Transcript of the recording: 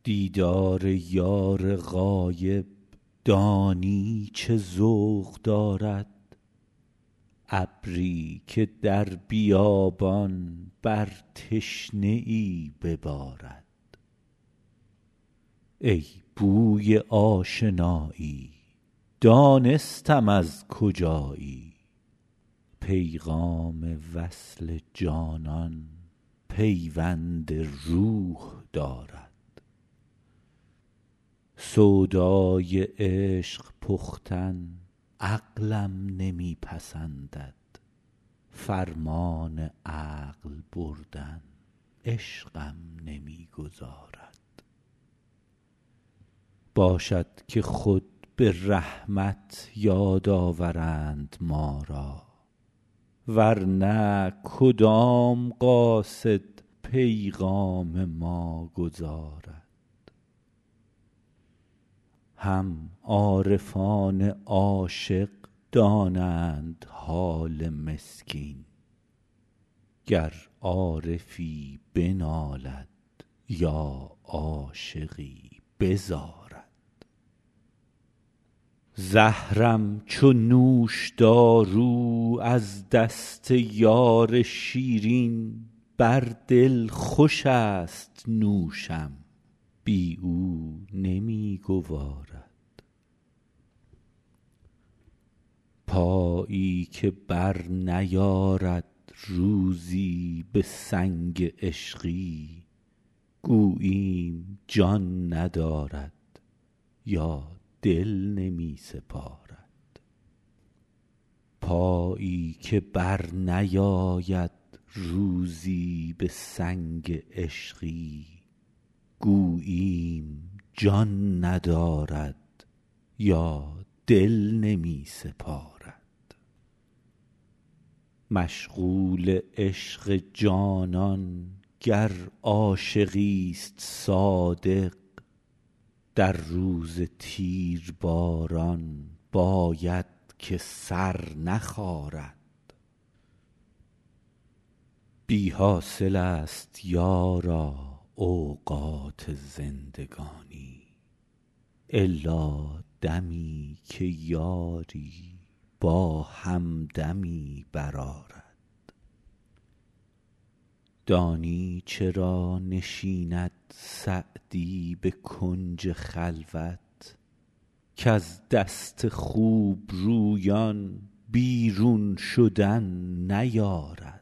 دیدار یار غایب دانی چه ذوق دارد؟ ابری که در بیابان بر تشنه ای ببارد. ای بوی آشنایی دانستم از کجایی، پیغام وصل جانان پیوند روح دارد. سودای عشق پختن عقلم نمی پسندد، فرمان عقل بردن عشقم نمی گذارد. باشد که خود به رحمت یاد آورند ما را، ورنه کدام قاصد پیغام ما گزارد. هم عارفان عاشق دانند حال مسکین، گر عارفی بنالد یا عاشقی بزارد. زهرم چو نوشدارو از دست یار شیرین، بر دل خوش است نوشم بی او نمی گوارد. پایی که بر نیارد روزی به سنگ عشقی، گوییم جان ندارد یا دل نمی سپارد. پایی که بر نیاید روزی به سنگ عشقی، گوییم جان ندارد یا دل نمی سپارد. مشغول عشق جانان گر عاشقیست صادق، در روز تیرباران باید که سر نخارد. بی حاصل است یارا اوقات زندگانی، الا دمی که یاری با همدمی برآرد. دانی چرا نشیند سعدی به کنج خلوت، کز دست خوبرویان بیرون شدن نیارد.